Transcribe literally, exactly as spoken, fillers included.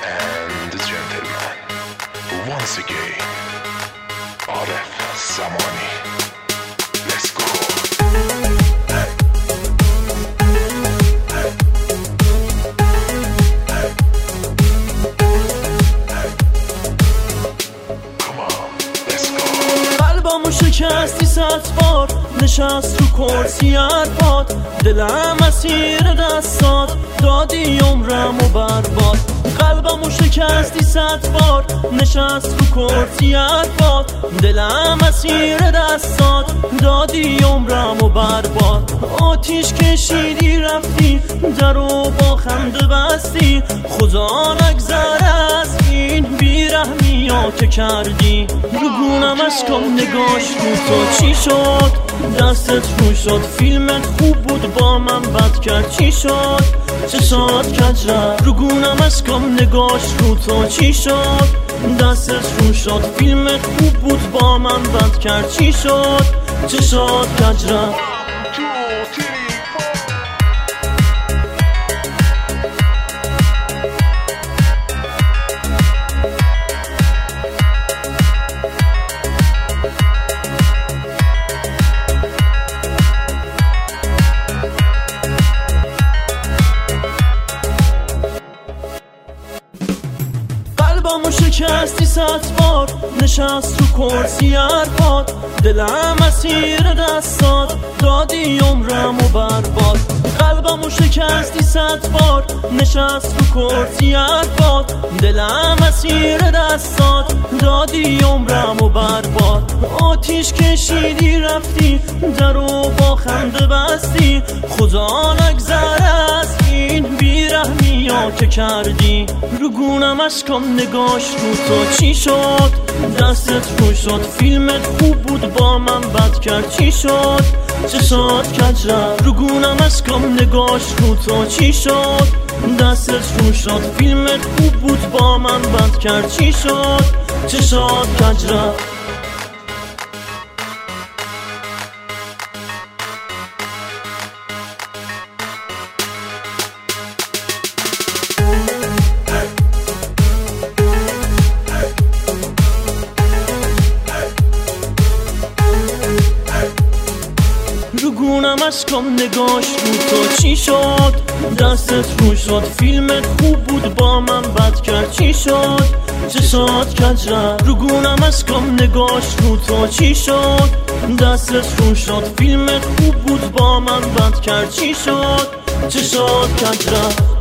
and the gentleman, once again, Aref Samani. Let's go. قلبمو شکستی صد بار، نشست رو کرسی ارباد. دلم اسیر دستات، دادی عمرم و برباد. قلبمو شکستی صد بار، نشست رو کرسی ارباد. دلم اسیر دستات، دادی عمرم و برباد. آتیش کشیدی رفتی، درو با خنده بستی. خدا نگذره از این بیرحمی ها که کردی. رو گونم اشکام نگاش رو تو چی شد؟ دستت رو شد، فیلمت خوب بود با من بد کرد چی شد؟ چشات کج رفت. رو گونم اشکام نگاش رو تو چی شد؟ دستت رو شد، فیلمت خوب بود با من بد کرد چی شد؟ چشات کج رفت. قلبمو شکستی صد بار، نشست رو کرسی ارباد. دلم اسیر دستات، دادی عمرم و برباد. قلبمو شکستی صد بار، نشست رو کرسی ارباد. دلم اسیر دستات، دادی عمرم و برباد. آتیش کشیدی رفتی، درو با خنده بستی. خدا نگذره از این بیرحمی ها که کردی. رو گونم اشکام نگاش رو تو چی شد؟ دستت رو شد، فیلمت خوب بود با من بد کرد چی شد؟ چشات کج رفت. رو گونم اشکام نگاش رو تو چی شد؟ دستت رو شد، فیلمت خوب بود با من بد کرد چی شد؟ چشات کج رفت. رو گونم اشکام نگاش رو تو چی شد؟ دستت رو شد، فیلمت خوب بود با من بد کرد چی شد؟ چشات کج رفت. رو گونم اشکام نگاش رو تو چی شد؟ دستت رو شد، فیلمت خوب بود با من بد کرد چی شد؟ چشات کج رفت.